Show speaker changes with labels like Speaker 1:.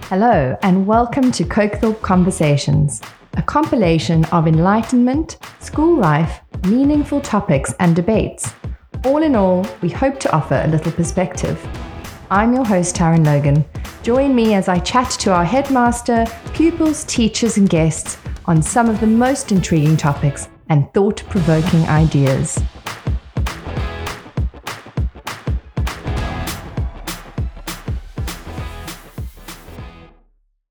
Speaker 1: Hello, and welcome to Cokethorpe Conversations, a compilation of enlightenment, school life, meaningful topics, and debates. All in all, we hope to offer a little perspective. I'm your host, Taryn Logan. Join me as I chat to our headmaster, pupils, teachers, and guests on some of the most intriguing topics and thought-provoking ideas.